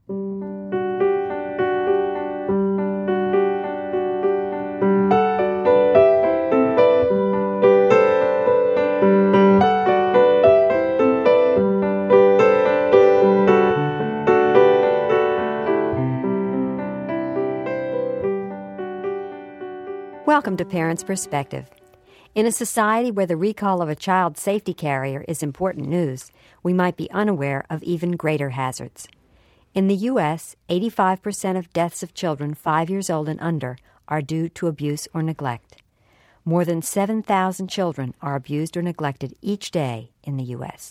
Welcome to Parents' Perspective. In a society where the recall of a child safety carrier is important news, we might be unaware of even greater hazards. In the U.S., 85% of deaths of children 5 years old and under are due to abuse or neglect. More than 7,000 children are abused or neglected each day in the U.S.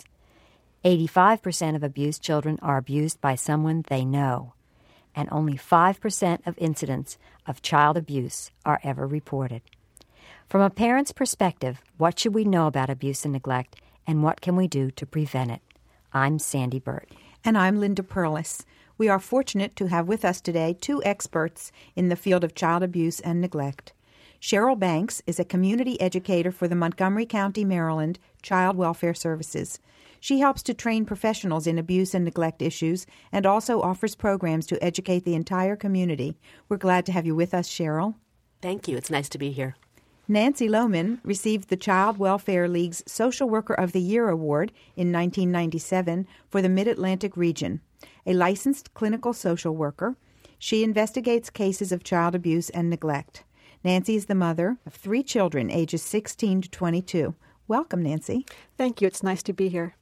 85% of abused children are abused by someone they know, and only 5% of incidents of child abuse are ever reported. From a parent's perspective, what should we know about abuse and neglect, and what can we do to prevent it? I'm Sandy Burt. And I'm Linda Perlis. We are fortunate to have with us today two experts in the field of child abuse and neglect. Cheryl Banks is a community educator for the Montgomery County, Maryland Child Welfare Services. She helps to train professionals in abuse and neglect issues and also offers programs to educate the entire community. We're glad to have you with us, Cheryl. Thank you. It's nice to be here. Nancy Lohman received the Child Welfare League's Social Worker of the Year Award in 1997 for the Mid-Atlantic region. A licensed clinical social worker, she investigates cases of child abuse and neglect. Nancy is the mother of 3 children, ages 16 to 22. Welcome, Nancy. Thank you. It's nice to be here.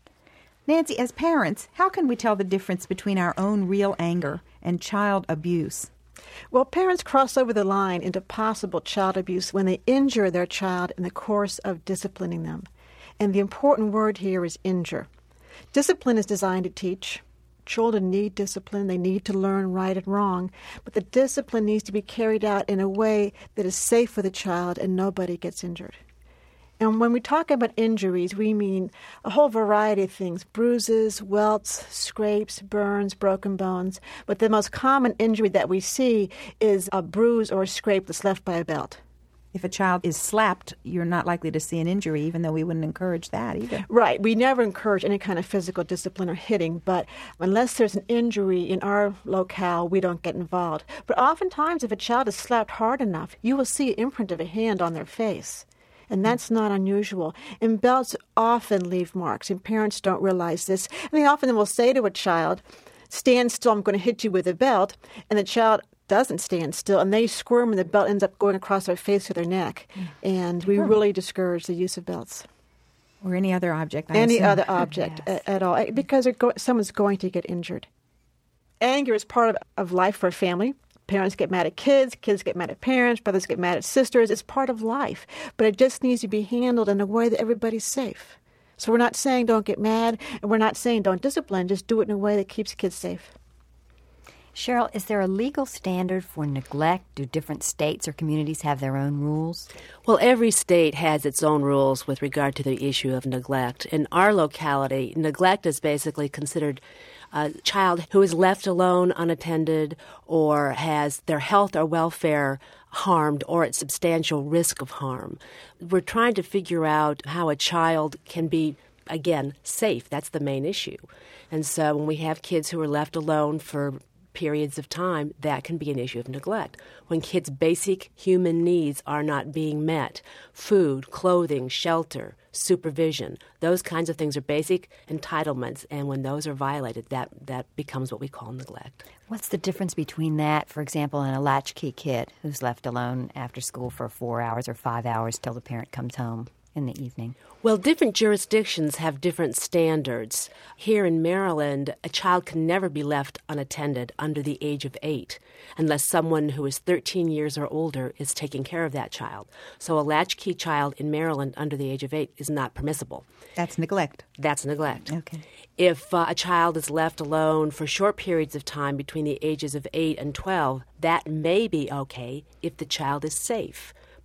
Nancy, as parents, how can we tell the difference between our own real anger and child abuse? Well, parents cross over the line into possible child abuse when they injure their child in the course of disciplining them. And the important word here is injure. Discipline is designed to teach. Children need discipline. They need to learn right and wrong. But the discipline needs to be carried out in a way that is safe for the child and nobody gets injured. And when we talk about injuries, we mean a whole variety of things: bruises, welts, scrapes, burns, broken bones. But the most common injury that we see is a bruise or a scrape that's left by a belt. If a child is slapped, you're not likely to see an injury, even though we wouldn't encourage that either. Right. We never encourage any kind of physical discipline or hitting, but unless there's an injury in our locale, we don't get involved. But oftentimes, if a child is slapped hard enough, you will see an imprint of a hand on their face. And that's not unusual. And belts often leave marks, and parents don't realize this. And they often will say to a child, "Stand still, I'm going to hit you with a belt." And the child doesn't stand still, and they squirm, and the belt ends up going across their face or their neck. And we really discourage the use of belts. Or any other object. Any other object at all, because someone's going to get injured. Anger is part of life for a family. Parents get mad at kids get mad at parents, brothers get mad at sisters. It's part of life. But it just needs to be handled in a way that everybody's safe. So we're not saying don't get mad, and we're not saying don't discipline. Just do it in a way that keeps kids safe. Cheryl, is there a legal standard for neglect? Do different states or communities have their own rules? Well, every state has its own rules with regard to the issue of neglect. In our locality, neglect is basically considered a child who is left alone unattended or has their health or welfare harmed or at substantial risk of harm. We're trying to figure out how a child can be, again, safe. That's the main issue. And so when we have kids who are left alone for periods of time, that can be an issue of neglect. When kids' basic human needs are not being met, food, clothing, shelter, supervision, those kinds of things are basic entitlements, and when those are violated, that becomes what we call neglect. What's the difference between that, for example, and a latchkey kid who's left alone after school for 4 hours or 5 hours till the parent comes home in the evening? Well, different jurisdictions have different standards. Here in Maryland, a child can never be left unattended under the age of 8 unless someone who is 13 years or older is taking care of that child. So a latchkey child in Maryland under the age of 8 is not permissible. That's neglect. That's neglect. Okay. If a child is left alone for short periods of time between the ages of 8 and 12, that may be okay if the child is safe.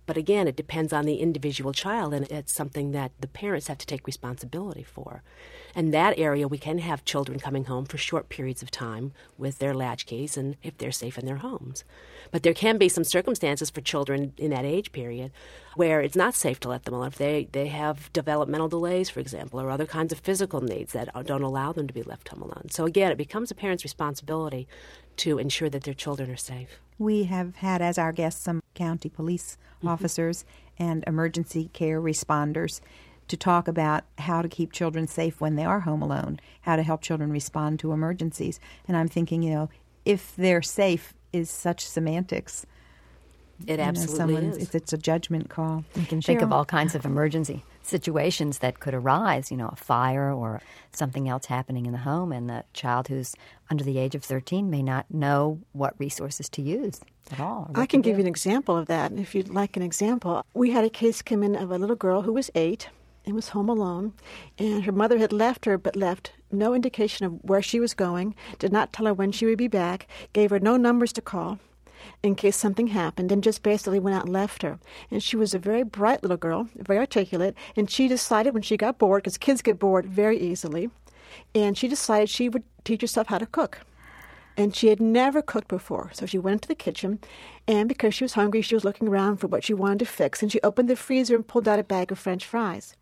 But again, it depends on the individual child, and it's something that the parents have to take responsibility for. In that area, we can have children coming home for short periods of time with their latchkeys and if they're safe in their homes. But there can be some circumstances for children in that age period where it's not safe to let them alone. If they have developmental delays, for example, or other kinds of physical needs that don't allow them to be left home alone. So again, it becomes a parent's responsibility to ensure that their children are safe. We have had as our guests some county police officers and emergency care responders to talk about how to keep children safe when they are home alone, how to help children respond to emergencies. And I'm thinking, if they're safe is such semantics. It absolutely is. It's a judgment call. You can think of all kinds of emergency situations that could arise, a fire or something else happening in the home, and the child who's under the age of 13 may not know what resources to use at all. I can give you an example of that, if you'd like an example. We had a case come in of a little girl who was 8 and was home alone, and her mother had left her but left no indication of where she was going, did not tell her when she would be back, gave her no numbers to call in case something happened, and just basically went out and left her. And she was a very bright little girl, very articulate, and she decided when she got bored, because kids get bored very easily, and she decided she would teach herself how to cook. And she had never cooked before, so she went into the kitchen, and because she was hungry, she was looking around for what she wanted to fix, and she opened the freezer and pulled out a bag of French fries.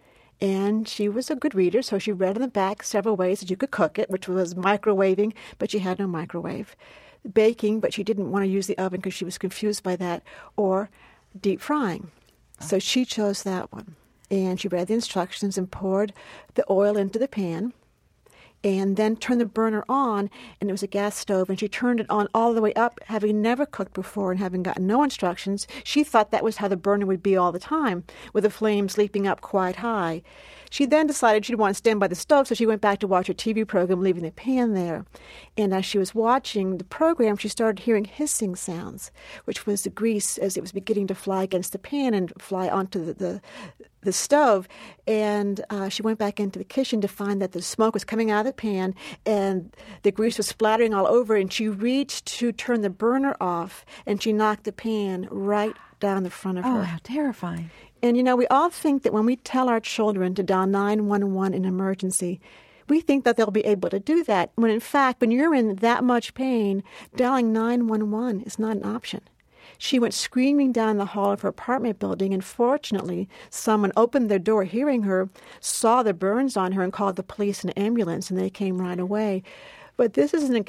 And she was a good reader, so she read on the back several ways that you could cook it, which was microwaving, but she had no microwave. Baking, but she didn't want to use the oven because she was confused by that, or deep frying. So she chose that one. And she read the instructions and poured the oil into the pan and then turned the burner on, and it was a gas stove, and she turned it on all the way up, having never cooked before and having gotten no instructions. She thought that was how the burner would be all the time, with the flames leaping up quite high. She then decided she didn't want to stand by the stove, so she went back to watch her TV program, leaving the pan there. And as she was watching the program, she started hearing hissing sounds, which was the grease as it was beginning to fly against the pan and fly onto the stove. And she went back into the kitchen to find that the smoke was coming out of the pan and the grease was splattering all over, and she reached to turn the burner off, and she knocked the pan right down the front of her. Oh, how terrifying. And, we all think that when we tell our children to dial 911 in an emergency, we think that they'll be able to do that, when in fact, when you're in that much pain, dialing 911 is not an option. She went screaming down the hall of her apartment building, and fortunately, someone opened their door hearing her, saw the burns on her, and called the police and ambulance, and they came right away. But this is an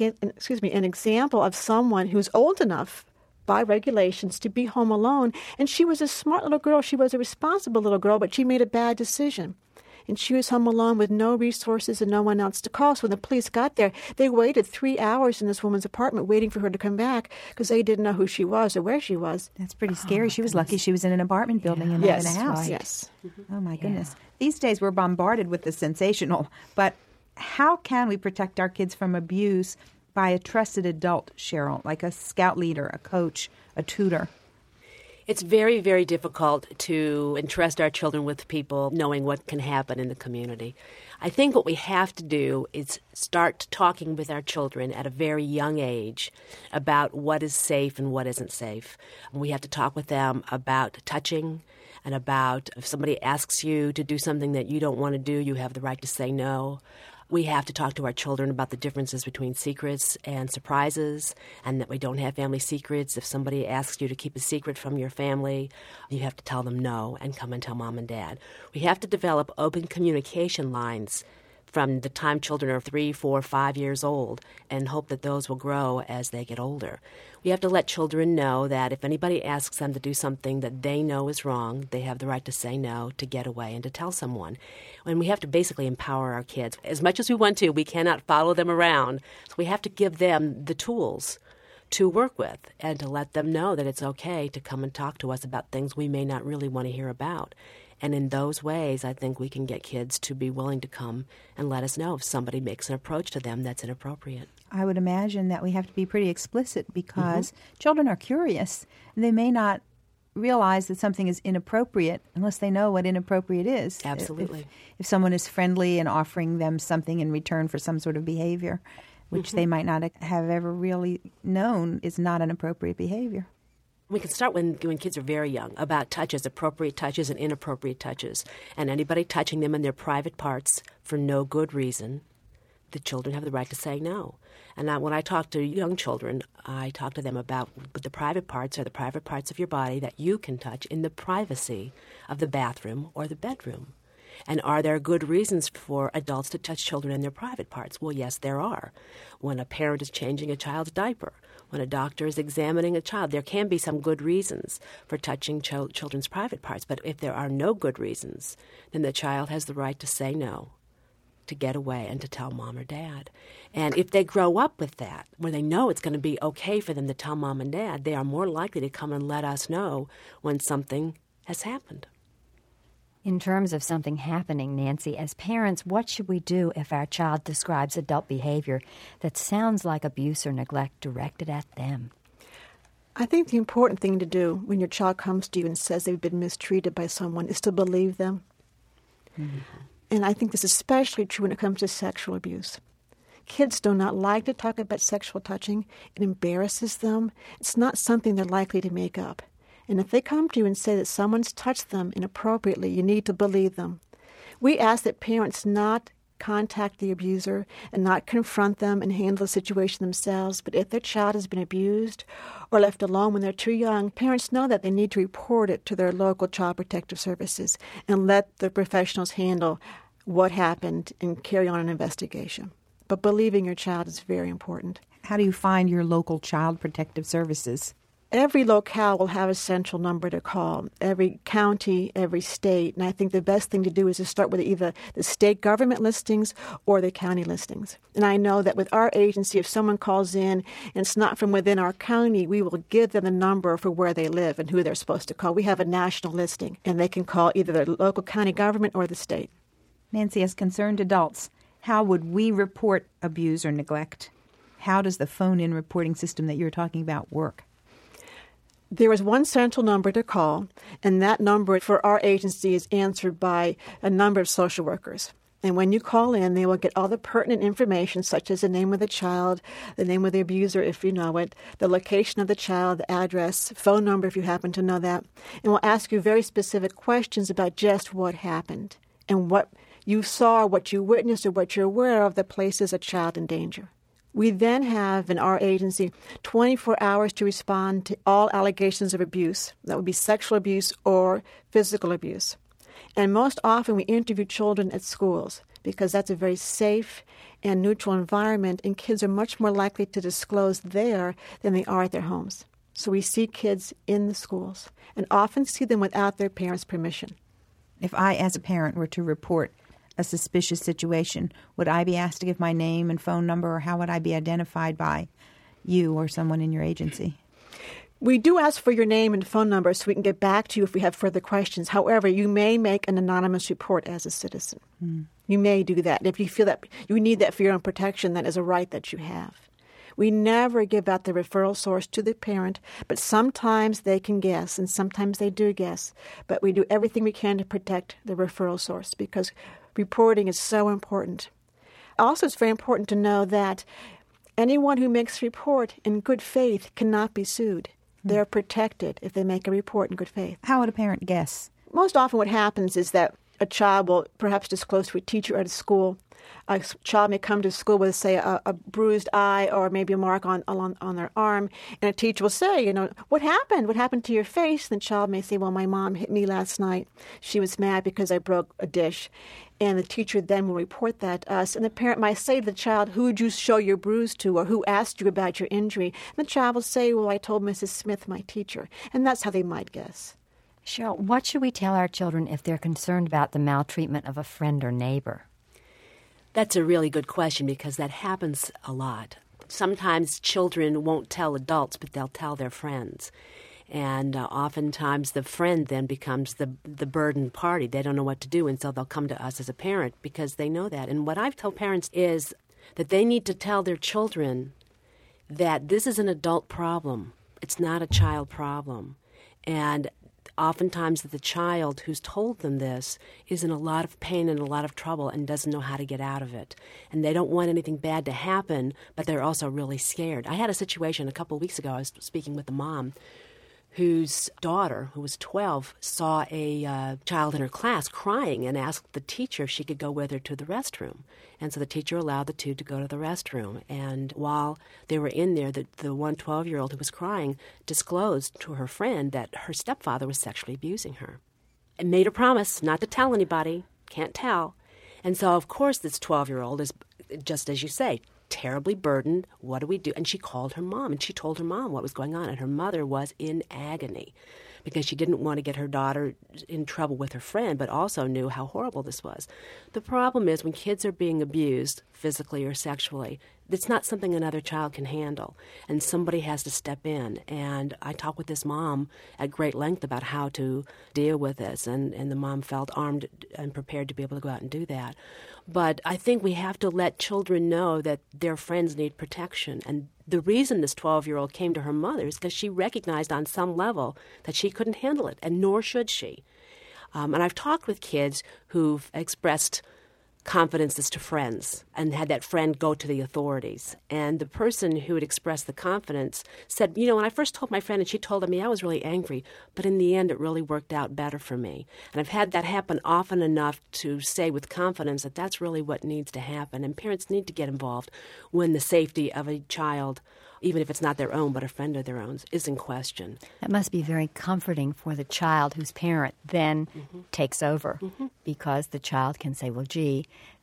example of someone who's old enough by regulations to be home alone, and she was a smart little girl. She was a responsible little girl, but she made a bad decision. And she was home alone with no resources and no one else to call. So when the police got there, they waited 3 hours in this woman's apartment waiting for her to come back because they didn't know who she was or where she was. That's pretty scary. She was lucky she was in an apartment building and not in a house. Right. Yes. Oh, my goodness. These days we're bombarded with the sensational, but how can we protect our kids from abuse by a trusted adult, Cheryl, like a scout leader, a coach, a tutor? It's very, very difficult to entrust our children with people knowing what can happen in the community. I think what we have to do is start talking with our children at a very young age about what is safe and what isn't safe. We have to talk with them about touching and about if somebody asks you to do something that you don't want to do, you have the right to say no. We have to talk to our children about the differences between secrets and surprises, and that we don't have family secrets. If somebody asks you to keep a secret from your family, you have to tell them no and come and tell mom and dad. We have to develop open communication lines from the time children are 3, 4, 5 years old and hope that those will grow as they get older. We have to let children know that if anybody asks them to do something that they know is wrong, they have the right to say no, to get away, and to tell someone. And we have to basically empower our kids. As much as we want to, we cannot follow them around. So we have to give them the tools to work with and to let them know that it's okay to come and talk to us about things we may not really want to hear about. And in those ways, I think we can get kids to be willing to come and let us know if somebody makes an approach to them that's inappropriate. I would imagine that we have to be pretty explicit because children are curious. And they may not realize that something is inappropriate unless they know what inappropriate is. Absolutely. If someone is friendly and offering them something in return for some sort of behavior, which they might not have ever really known is not an appropriate behavior. We can start when kids are very young, about touches, appropriate touches and inappropriate touches. And anybody touching them in their private parts for no good reason, the children have the right to say no. And when I talk to young children, I talk to them about the private parts are the private parts of your body that you can touch in the privacy of the bathroom or the bedroom. And are there good reasons for adults to touch children in their private parts? Well, yes, there are. When a parent is changing a child's diaper, when a doctor is examining a child, there can be some good reasons for touching children's private parts. But if there are no good reasons, then the child has the right to say no, to get away, and to tell mom or dad. And if they grow up with that, where they know it's going to be okay for them to tell mom and dad, they are more likely to come and let us know when something has happened. In terms of something happening, Nancy, as parents, what should we do if our child describes adult behavior that sounds like abuse or neglect directed at them? I think the important thing to do when your child comes to you and says they've been mistreated by someone is to believe them. Mm-hmm. And I think this is especially true when it comes to sexual abuse. Kids do not like to talk about sexual touching. It embarrasses them. It's not something they're likely to make up. And if they come to you and say that someone's touched them inappropriately, you need to believe them. We ask that parents not contact the abuser and not confront them and handle the situation themselves. But if their child has been abused or left alone when they're too young, parents know that they need to report it to their local child protective services and let the professionals handle what happened and carry on an investigation. But believing your child is very important. How do you find your local child protective services? Every locale will have a central number to call, every county, every state. And I think the best thing to do is to start with either the state government listings or the county listings. And I know that with our agency, if someone calls in and it's not from within our county, we will give them the number for where they live and who they're supposed to call. We have a national listing, and they can call either the local county government or the state. Nancy, as concerned adults, how would we report abuse or neglect? How does the phone-in reporting system that you're talking about work? There is one central number to call, and that number for our agency is answered by a number of social workers. And when you call in, they will get all the pertinent information, such as the name of the child, the name of the abuser, if you know it, the location of the child, the address, phone number, if you happen to know that. And will ask you very specific questions about just what happened and what you saw, what you witnessed, or what you're aware of that places a child in danger. We then have in our agency 24 hours to respond to all allegations of abuse. That would be sexual abuse or physical abuse. And most often we interview children at schools because that's a very safe and neutral environment, and kids are much more likely to disclose there than they are at their homes. So we see kids in the schools and often see them without their parents' permission. If I, as a parent, were to report a suspicious situation, would I be asked to give my name and phone number, or how would I be identified by you or someone in your agency? We do ask for your name and phone number so we can get back to you if we have further questions. However, you may make an anonymous report as a citizen. You may do that. And if you feel that you need that for your own protection, that is a right that you have. We never give out the referral source to the parent, but sometimes they can guess, and sometimes they do guess. But we do everything we can to protect the referral source because reporting is so important. Also, it's very important to know that anyone who makes a report in good faith cannot be sued. They're protected if they make a report in good faith. How would a parent guess? Most often what happens is that a child will perhaps disclose to a teacher at a school. A child may come to school with, say, a bruised eye or maybe a mark on their arm, and a teacher will say, what happened? What happened to your face? And the child may say, well, my mom hit me last night. She was mad because I broke a dish. And the teacher then will report that to us. And the parent might say to the child, who did you show your bruise to, or who asked you about your injury? And the child will say, well, I told Mrs. Smith, my teacher. And that's how they might guess. Cheryl, what should we tell our children if they're concerned about the maltreatment of a friend or neighbor? That's a really good question because that happens a lot. Sometimes children won't tell adults, but they'll tell their friends. And oftentimes the friend then becomes the burdened party. They don't know what to do, and so they'll come to us as a parent because they know that. And what I've told parents is that they need to tell their children that this is an adult problem. It's not a child problem. And oftentimes the child who's told them this is in a lot of pain and a lot of trouble and doesn't know how to get out of it. And they don't want anything bad to happen, but they're also really scared. I had a situation a couple of weeks ago. I was speaking with a mom whose daughter, who was 12, saw a child in her class crying and asked the teacher if she could go with her to the restroom. And so the teacher allowed the two to go to the restroom. And while they were in there, the one 12-year-old who was crying disclosed to her friend that her stepfather was sexually abusing her and made a promise not to tell anybody, can't tell. And so, of course, this 12-year-old is, just as you say, terribly burdened. What do we do? And she called her mom, and she told her mom what was going on. And her mother was in agony because she didn't want to get her daughter in trouble with her friend, but also knew how horrible this was. The problem is when kids are being abused physically or sexually, it's not something another child can handle, and somebody has to step in. And I talked with this mom at great length about how to deal with this, and the mom felt armed and prepared to be able to go out and do that. But I think we have to let children know that their friends need protection. And the reason this 12-year-old came to her mother is because she recognized on some level that she couldn't handle it, and nor should she. And I've talked with kids who've expressed confidences to friends and had that friend go to the authorities. And the person who had expressed the confidence said, when I first told my friend and she told me, I was really angry, but in the end it really worked out better for me. And I've had that happen often enough to say with confidence that that's really what needs to happen. And parents need to get involved when the safety of a child, even if it's not their own but a friend of their own, is in question. That must be very comforting for the child whose parent then takes over, because the child can say, well, gee,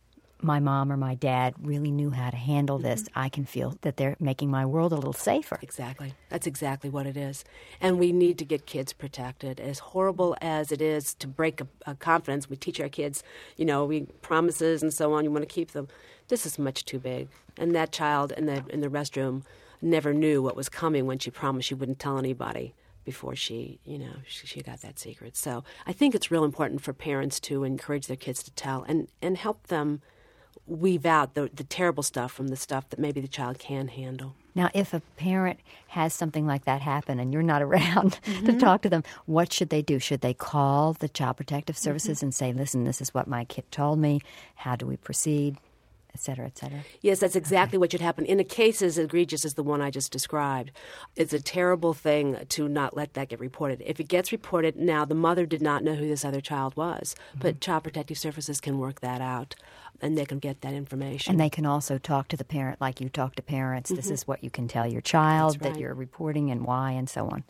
my mom or my dad really knew how to handle this. I can feel that they're making my world a little safer. Exactly. That's exactly what it is. And we need to get kids protected. As horrible as it is to break a confidence, we teach our kids, we promises and so on, you want to keep them. This is much too big. And that child in the restroom never knew what was coming when she promised she wouldn't tell anybody before she got that secret. So I think it's real important for parents to encourage their kids to tell and help them weave out the terrible stuff from the stuff that maybe the child can handle. Now, if a parent has something like that happen and you're not around to talk to them, what should they do? Should they call the Child Protective Services and say, listen, this is what my kid told me, how do we proceed? Et cetera, et cetera. Yes, that's exactly what should happen. In a case as egregious as the one I just described, it's a terrible thing to not let that get reported. If it gets reported, now the mother did not know who this other child was, but Child Protective Services can work that out, and they can get that information. And they can also talk to the parent like you talk to parents. This is what you can tell your child that you're reporting and why and so on.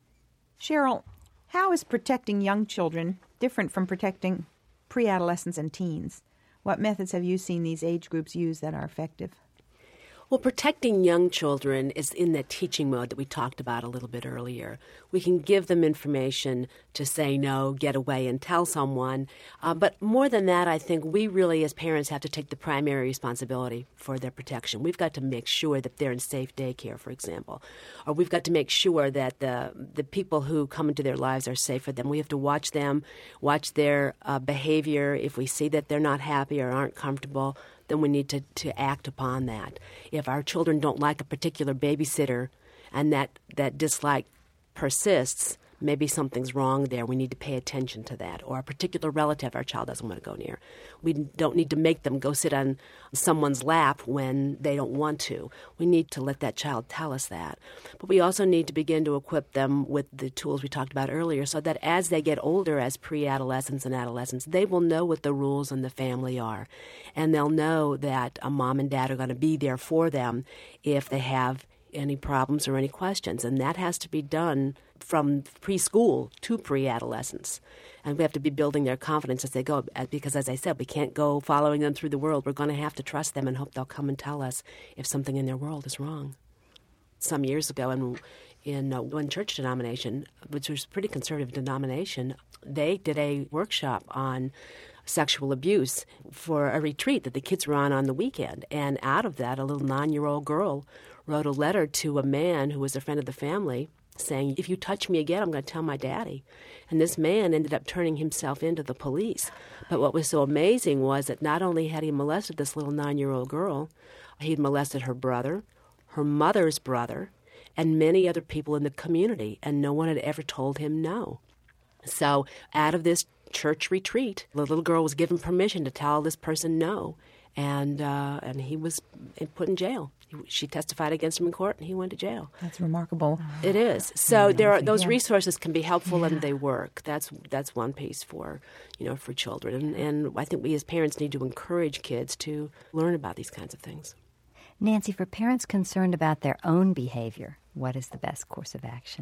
Cheryl, how is protecting young children different from protecting pre-adolescents and teens? What methods have you seen these age groups use that are effective? Well, protecting young children is in that teaching mode that we talked about a little bit earlier. We can give them information to say no, get away, and tell someone. But more than that, I think we really, as parents, have to take the primary responsibility for their protection. We've got to make sure that they're in safe daycare, for example. Or we've got to make sure that the people who come into their lives are safe for them. We have to watch them, watch their behavior. If we see that they're not happy or aren't comfortable, then we need to act upon that. If our children don't like a particular babysitter and that dislike persists, maybe something's wrong there. We need to pay attention to that. Or a particular relative our child doesn't want to go near. We don't need to make them go sit on someone's lap when they don't want to. We need to let that child tell us that. But we also need to begin to equip them with the tools we talked about earlier so that as they get older, as pre-adolescents and adolescents, they will know what the rules in the family are. And they'll know that a mom and dad are going to be there for them if they have any problems or any questions. And that has to be done from preschool to pre-adolescence. And we have to be building their confidence as they go because, as I said, we can't go following them through the world. We're going to have to trust them and hope they'll come and tell us if something in their world is wrong. Some years ago in one church denomination, which was a pretty conservative denomination, they did a workshop on sexual abuse for a retreat that the kids were on the weekend. And out of that, a little 9-year-old girl wrote a letter to a man who was a friend of the family saying, if you touch me again, I'm going to tell my daddy. And this man ended up turning himself into the police. But what was so amazing was that not only had he molested this little 9-year-old girl, he'd molested her brother, her mother's brother, and many other people in the community, and no one had ever told him no. So out of this church retreat, the little girl was given permission to tell this person no, and he was put in jail. She testified against him in court, and he went to jail. That's remarkable. It is. So those resources can be helpful, and they work. That's one piece for children, and I think we as parents need to encourage kids to learn about these kinds of things. Nancy, for parents concerned about their own behavior, what is the best course of action?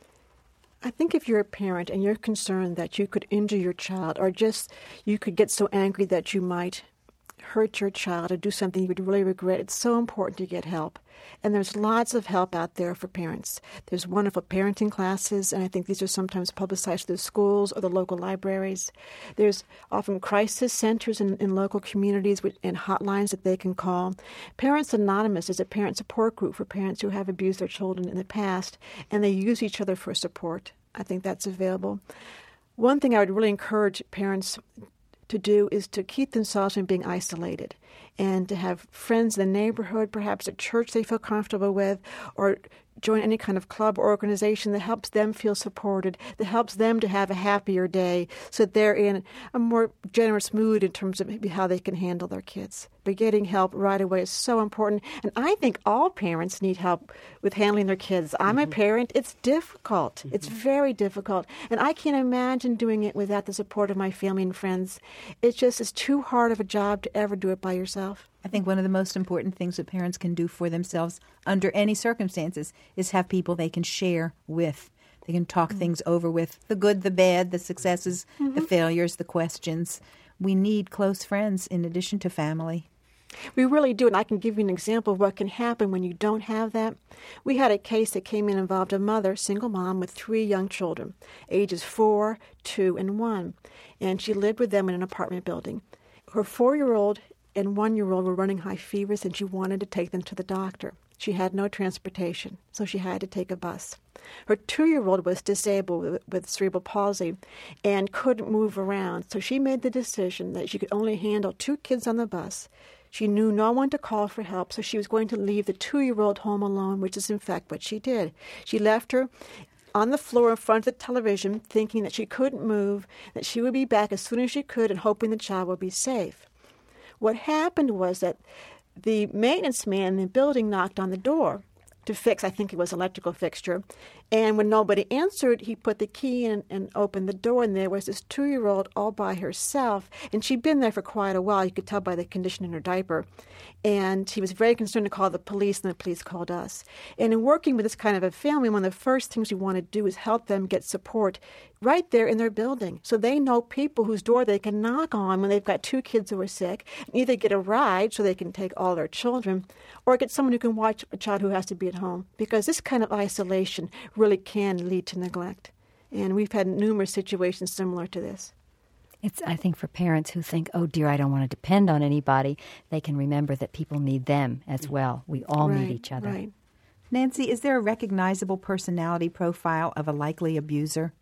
I think if you're a parent and you're concerned that you could injure your child, or just you could get so angry that you might hurt your child or do something you would really regret, it's so important to get help. And there's lots of help out there for parents. There's wonderful parenting classes, and I think these are sometimes publicized through schools or the local libraries. There's often crisis centers in local communities and hotlines that they can call. Parents Anonymous is a parent support group for parents who have abused their children in the past, and they use each other for support. I think that's available. One thing I would really encourage parents to do is to keep themselves from being isolated and to have friends in the neighborhood, perhaps a church they feel comfortable with, or join any kind of club or organization that helps them feel supported, that helps them to have a happier day so that they're in a more generous mood in terms of maybe how they can handle their kids. But getting help right away is so important. And I think all parents need help with handling their kids. I'm a parent. It's difficult. It's very difficult. And I can't imagine doing it without the support of my family and friends. It's too hard of a job to ever do it by yourself. I think one of the most important things that parents can do for themselves under any circumstances is have people they can share with. They can talk things over with, the good, the bad, the successes, the failures, the questions. We need close friends in addition to family. We really do, and I can give you an example of what can happen when you don't have that. We had a case that came in involved a mother, single mom, with 3 young children, ages 4, 2, and 1, and she lived with them in an apartment building. Her 4-year-old and 1-year-old were running high fevers, and she wanted to take them to the doctor. She had no transportation, so she had to take a bus. Her 2-year-old was disabled with cerebral palsy and couldn't move around, so she made the decision that she could only handle 2 kids on the bus. She knew no one to call for help, so she was going to leave the 2-year-old home alone, which is in fact what she did. She left her on the floor in front of the television, thinking that she couldn't move, that she would be back as soon as she could, and hoping the child would be safe. What happened was that the maintenance man in the building knocked on the door to fix, I think it was an electrical fixture, and when nobody answered, he put the key in and opened the door, and there was this 2-year-old all by herself, and she'd been there for quite a while. You could tell by the condition in her diaper, and he was very concerned to call the police, and the police called us. And in working with this kind of a family, one of the first things we want to do is help them get support right there in their building, so they know people whose door they can knock on when they've got 2 kids who are sick, and either get a ride so they can take all their children, or get someone who can watch a child who has to be at home, because this kind of isolation really can lead to neglect. And we've had numerous situations similar to this. It's, I think, for parents who think, oh, dear, I don't want to depend on anybody, they can remember that people need them as well. We all need each other. Right. Nancy, is there a recognizable personality profile of a likely abuser?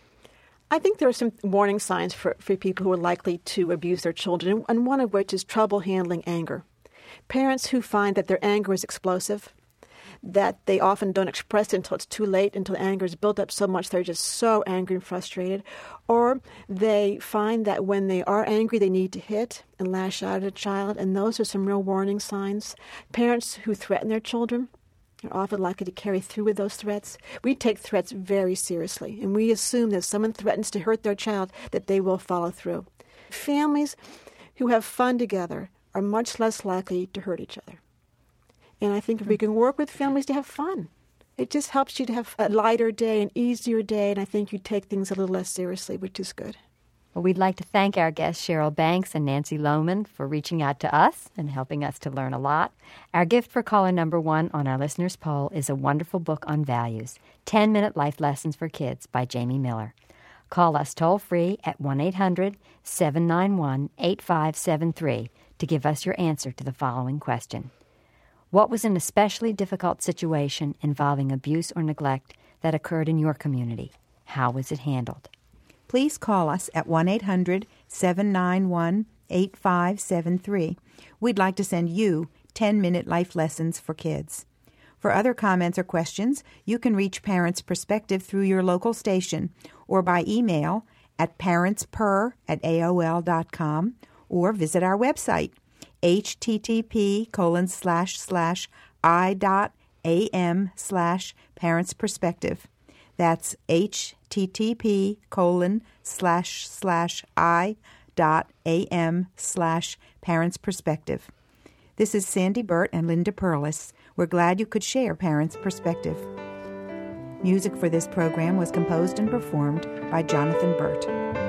I think there are some warning signs for people who are likely to abuse their children, and one of which is trouble handling anger. Parents who find that their anger is explosive, that they often don't express it until it's too late, until the anger is built up so much they're just so angry and frustrated. Or they find that when they are angry, they need to hit and lash out at a child, and those are some real warning signs. Parents who threaten their children are often likely to carry through with those threats. We take threats very seriously, and we assume that if someone threatens to hurt their child, that they will follow through. Families who have fun together are much less likely to hurt each other. And I think if we can work with families to have fun, it just helps you to have a lighter day, an easier day, and I think you take things a little less seriously, which is good. Well, we'd like to thank our guests, Cheryl Banks and Nancy Lohman, for reaching out to us and helping us to learn a lot. Our gift for caller number 1 on our listeners' poll is a wonderful book on values, 10-Minute Life Lessons for Kids by Jamie Miller. Call us toll-free at 1-800-791-8573 to give us your answer to the following question. What was an especially difficult situation involving abuse or neglect that occurred in your community? How was it handled? Please call us at 1-800-791-8573. We'd like to send you 10-Minute Life Lessons for Kids. For other comments or questions, you can reach Parents Perspective through your local station or by email at parentsper@aol.com or visit our website. http://i.am/parentsperspective. That's http://i.am/parentsperspective. This is Sandy Burt and Linda Perlis. We're glad you could share Parents' Perspective. Music for this program was composed and performed by Jonathan Burt.